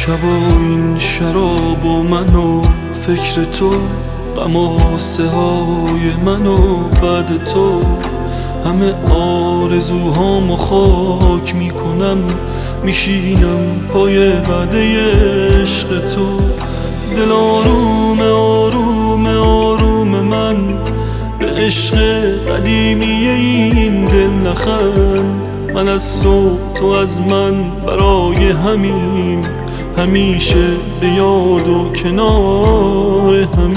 شب و این شراب و من و فکر تو، غم و غصه های من و بعد تو، همه آرزوهامو خاک میکنم، میشینم پای وعده عشق تو. دل آرومه آرومه آروم من، به عشق قدیمی این دل نخند. من از تو از من، برای همین همیشه به یاد و کنار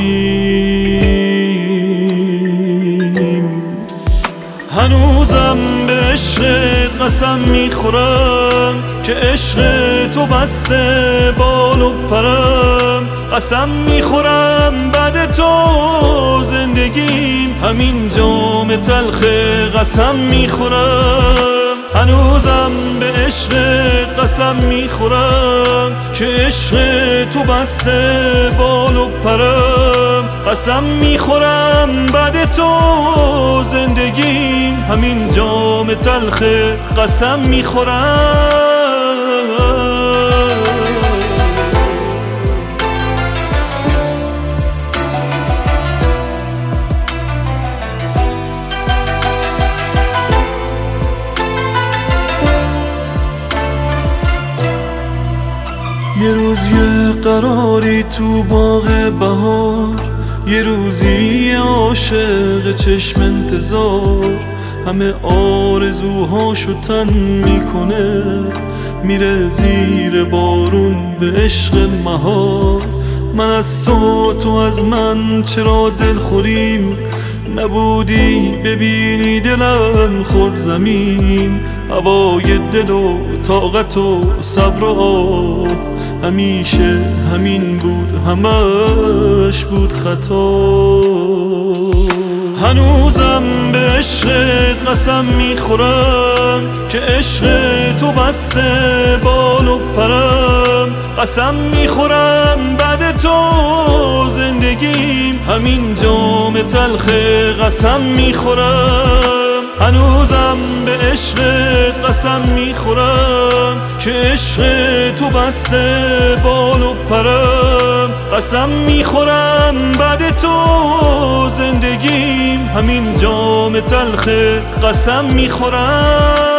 همین. هنوزم به عشقت قسم میخورم که عشق تو بسته بال و پرم. قسم میخورم بعد تو زندگیم همین جام تلخه. قسم میخورم هنوزم به عشقت قسم میخورم که عشق تو بسته بال و پرم. قسم میخورم بعد تو زندگیم همین جام تلخه. قسم میخورم. یه روز یه قراری تو باغ بهار، یه روزی عاشق چشم انتظار. همه آرزوهاشو تن میکنه، میره زیر بارون به عشق مهار. من از تو، تو از من، چرا دل خوریم نبودی ببینی دلم خورد زمین. هوای دل و طاقت و صبر و آه همیشه همین بود، همش بود خطا. هنوزم به عشقت قسم میخورم که عشق تو بسته بال و پرم. قسم میخورم بعد تو زندگیم همین جام تلخه. قسم میخورم هنوزم به عشقت قسم میخورم که عشق تو بسته بال و پرم. قسم میخورم بعد تو زندگیم همین جام تلخه. قسم میخورم.